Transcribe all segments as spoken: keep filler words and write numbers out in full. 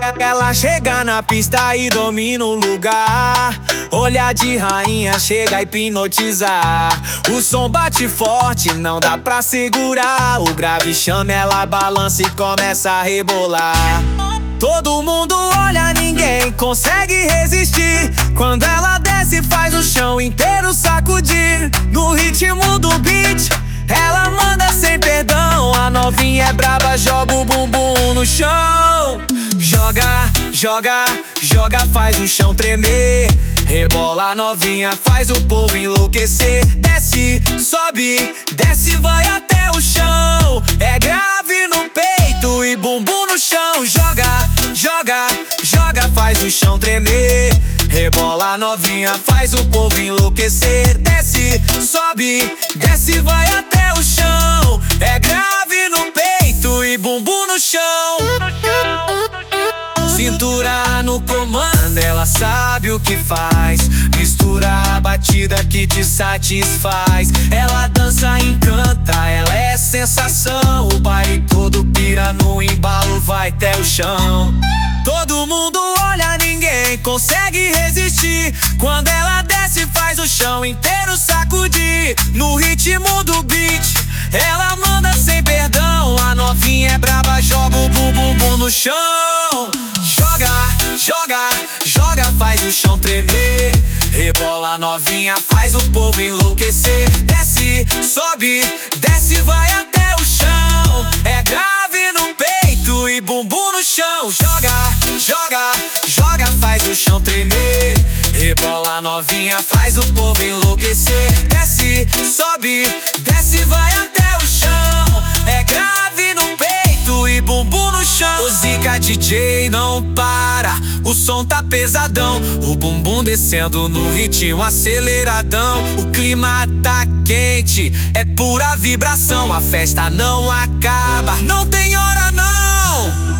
Ela chega na pista e domina o lugar. Olhar de rainha chega a hipnotizar. O som bate forte, não dá pra segurar. O grave chama, ela balança e começa a rebolar. Todo mundo olha, ninguém consegue resistir. Quando ela desce, faz o chão inteiro sacudir. No ritmo do beat, ela manda sem perdão. A novinha é braba, joga o bumbum no chão. Joga, joga, joga, faz o chão tremer. Rebola, novinha, faz o povo enlouquecer. Desce, sobe, desce, vai até o chão. É grave no peito e bumbum no chão. Joga, joga, joga, faz o chão tremer. Rebola, novinha, faz o povo enlouquecer. Desce, sobe, desce, vai até o chão. É grave no peito e bumbum no chão. Cintura no comando, ela sabe o que faz. Mistura a batida que te satisfaz. Ela dança, encanta, ela é sensação. O baile todo pira no embalo, vai até o chão. Todo mundo olha, ninguém consegue resistir. Quando ela desce, faz o chão inteiro sacudir. No ritmo do beat, ela manda sem perdão. A novinha é braba, joga o bumbum no chão. Joga, joga, joga, faz o chão tremer. Rebola, novinha, faz o povo enlouquecer. Desce, sobe, desce, vai até o chão. É grave no peito e bumbum no chão. Joga, joga, joga, faz o chão tremer. Rebola, novinha, faz o povo enlouquecer. Desce, sobe, desce, vai até o chão. É grave no peito e bumbum no chão. O Zica D J não para, o som tá pesadão. O bumbum descendo no ritmo aceleradão. O clima tá quente, é pura vibração. A festa não acaba, não tem hora não.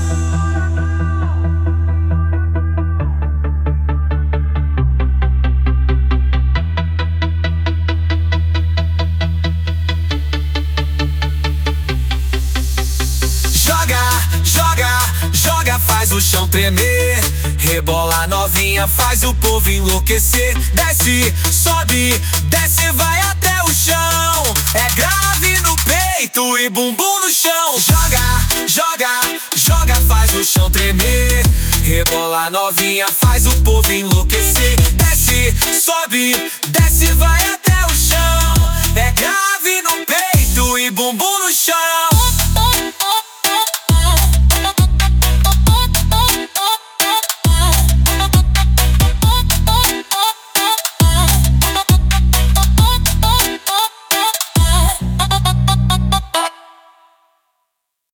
Faz o chão tremer. Rebola, novinha, faz o povo enlouquecer. Desce, sobe, desce, vai até o chão. É grave no peito e bumbum no chão. Joga, joga, joga, faz o chão tremer. Rebola, novinha, faz o povo enlouquecer. Desce, sobe, desce.